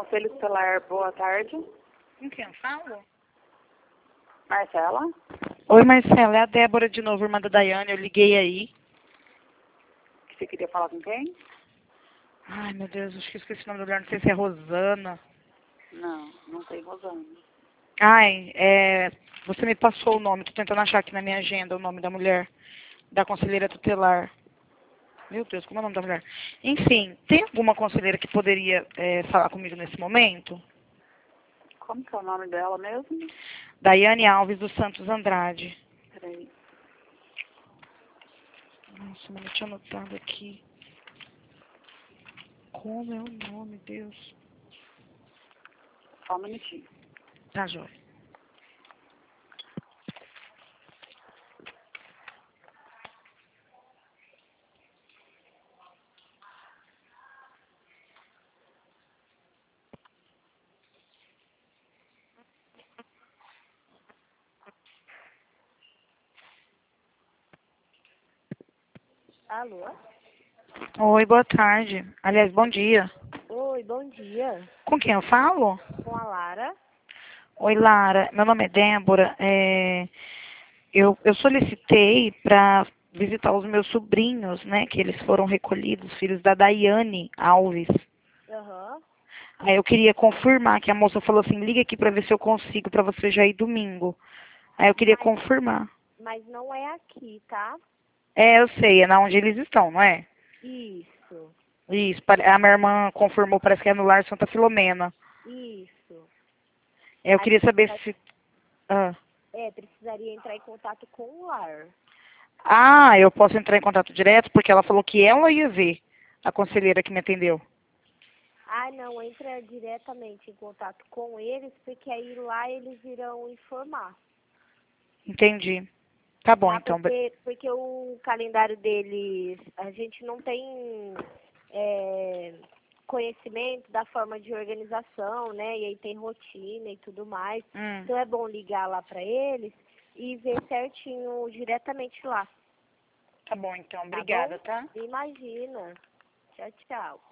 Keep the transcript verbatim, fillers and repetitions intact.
Conselho Tutelar, boa tarde. Com quem eu falo? Marcela? Oi, Marcela, é a Débora de novo, irmã da Daiane, eu liguei aí. Que você queria falar com quem? Ai, meu Deus, acho que eu esqueci o nome da mulher, não sei se é Rosana. Não, não tem Rosana. Ai, é, você me passou o nome, tô tentando achar aqui na minha agenda o nome da mulher, da conselheira tutelar. Meu Deus, como é o nome da mulher? Enfim, tem alguma conselheira que poderia é, falar comigo nesse momento? Como que é o nome dela mesmo? Daiane Alves dos Santos Andrade. Peraí. Nossa, mas eu tinha anotado aqui. Como é o nome, Deus? Só um minutinho. Tá, joia. Alô? Oi, boa tarde. Aliás, bom dia. Oi, bom dia. Com quem eu falo? Com a Lara. Oi, Lara. Meu nome é Débora. É, eu, eu solicitei para visitar os meus sobrinhos, né? Que eles foram recolhidos, filhos da Daiane Alves. Aham. Aí eu queria confirmar que a moça falou assim, liga aqui para ver se eu consigo para você já ir domingo. Aí eu queria confirmar. Mas não é aqui, tá? É, eu sei, é na onde eles estão, não é? Isso. Isso, pare- a minha irmã confirmou, parece que é no Lar Santa Filomena. Isso. Eu Aí queria saber precisa- se... Ah. É, precisaria entrar em contato com o lar. Ah, eu posso entrar em contato direto porque ela falou que ela ia ver a conselheira que me atendeu. Ah, não, entra diretamente em contato com eles, porque aí lá eles irão informar. Entendi. Tá bom, Tá? então. Be- Porque, porque o calendário deles, a gente não tem é, conhecimento da forma de organização, né? E aí tem rotina e tudo mais. Hum. Então é bom ligar lá para eles e ver certinho diretamente lá. Tá bom, então. Tá Obrigada, bom? tá? Imagina. Tchau, tchau.